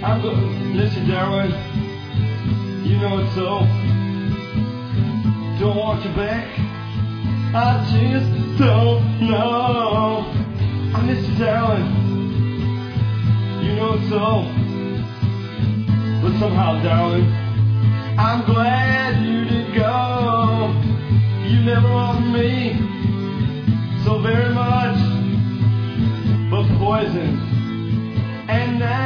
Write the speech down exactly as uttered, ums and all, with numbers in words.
I'm gonna miss you, darling. You know it's so. Don't want you back. I just don't know. I miss you, darling. You know it's so. But somehow, darling, I'm glad you did go. You never loved me so very much, but poison. And now